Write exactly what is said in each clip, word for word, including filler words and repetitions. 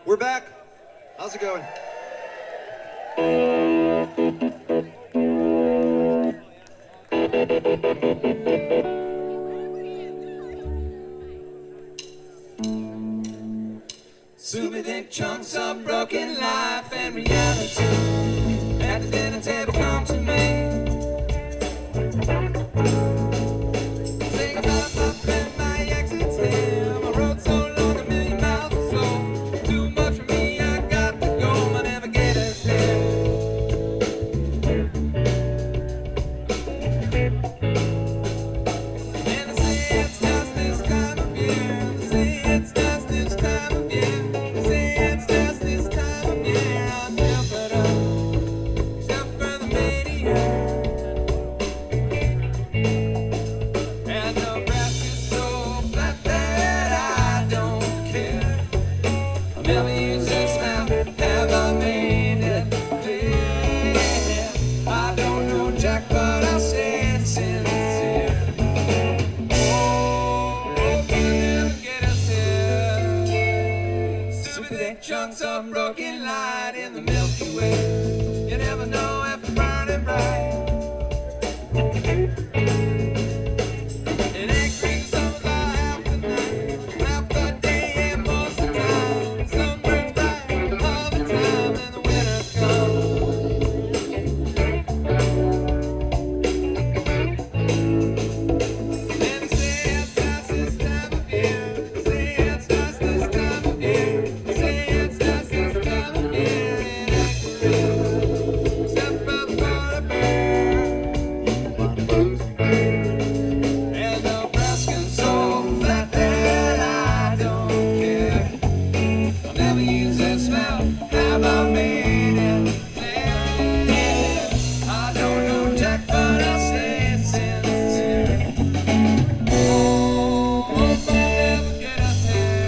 We're back. How's it going? Super thick chunks of broken life and reality at the dinner table come to me. Sing about my friend, my exit's here. My road so long, a million miles or so. Too much for me, I got to go. My navigator's here. And they say it's just this time of year. They say it's just this time of year. They say it's just this time of year. I'll jump it up, except for the mania. And the grass is so flat that I don't care. I'll never use this map, have I made it clear? I don't know Jack, but I'll say it's sincere. Oh, hope you'll never get us here. Super thick chunks of broken light in the Milky Way. You never know if it's burning bright. It ain't green summers are half the night, half the day, and most of the time. Sun burns bright all the time, and the winter comes. And they say it's just this time of year. They say it's just this time of year. They say it's just this time of year. It ain't real, except for the polar bear. And Nebraska's so flat that I don't care. I'll never use this map, have I made it clear? I don't know Jack, but I'll stay sincere. Oh, hope I never get us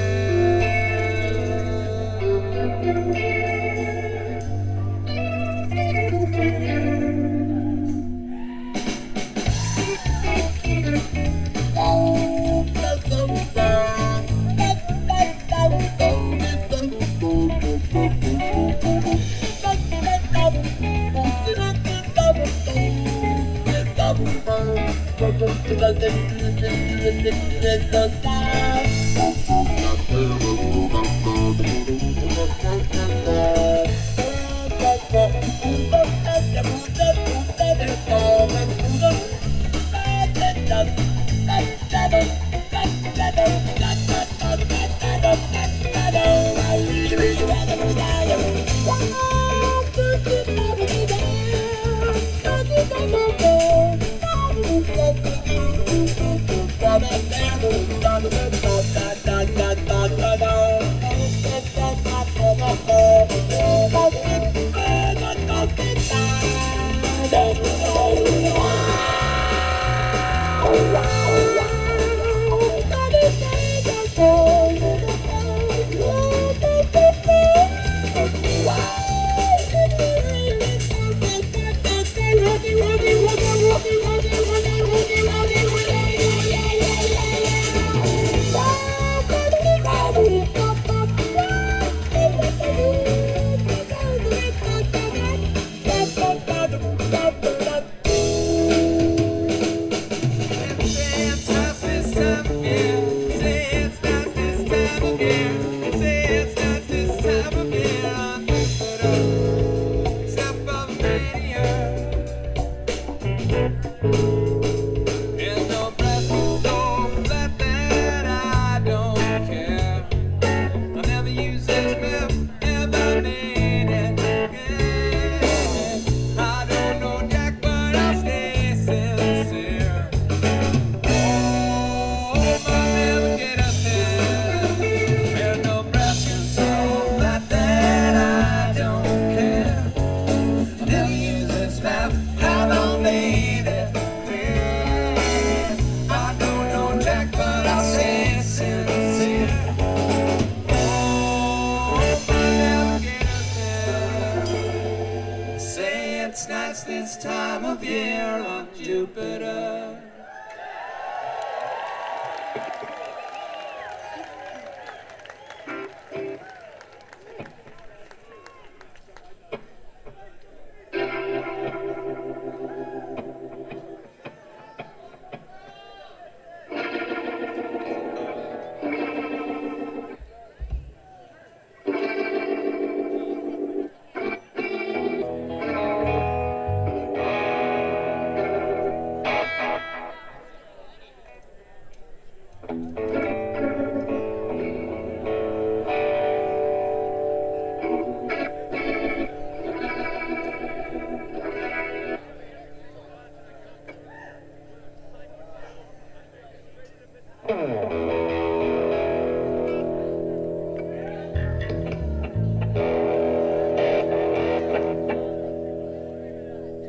Jupiter. Thank